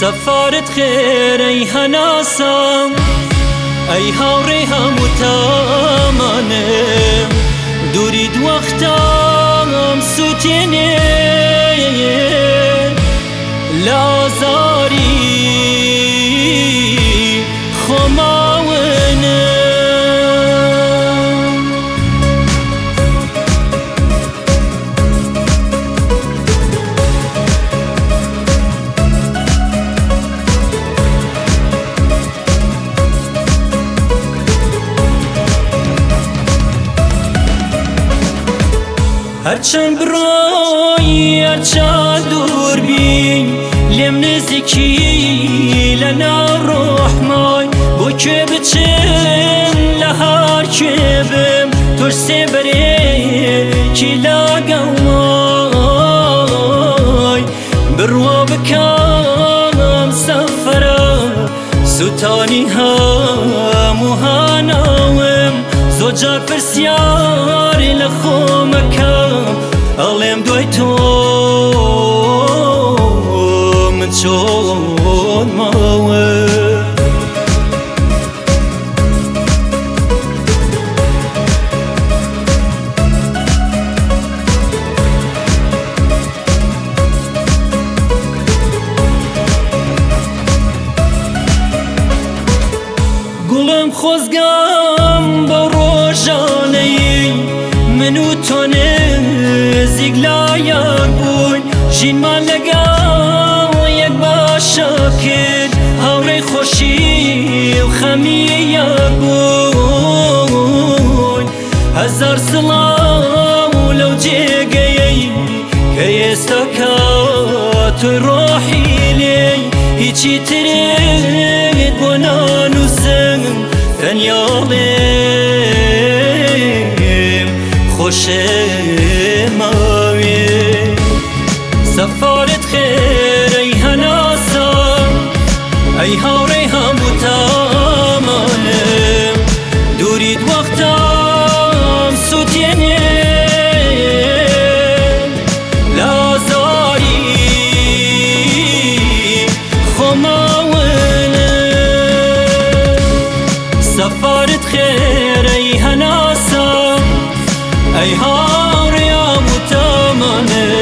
سفارت خیر ای هناسم ای هاوری همو تامانم دورید وقتام سوتینه لازاری خماونه هرچند برای هرچند دور بین لم نزکی لنا رحمای بو که بچم لهار که بم ترسه بره کی لاگوای بروا بکام سفرم سوتانی همو هاناوم زوجا پرسیار لخومکم علم دوی تو من چون ماوه گلم خوزگم با روشانهی منو تو نزیگ لایق بوی جین من لگم یک باشا کرد هاوری خوشی و خمی یک بوی هزار سلام لو جگهی که استکات روحی لی هیچی ترید بنانو سن تنیالیم خوش ماوی سفارت خیر ای هناسم ای هاوری همو تامانم دورید وقتام سوتینه لازاری خماونه سفارت خیر ای هناسم ای هاوری همو تامانم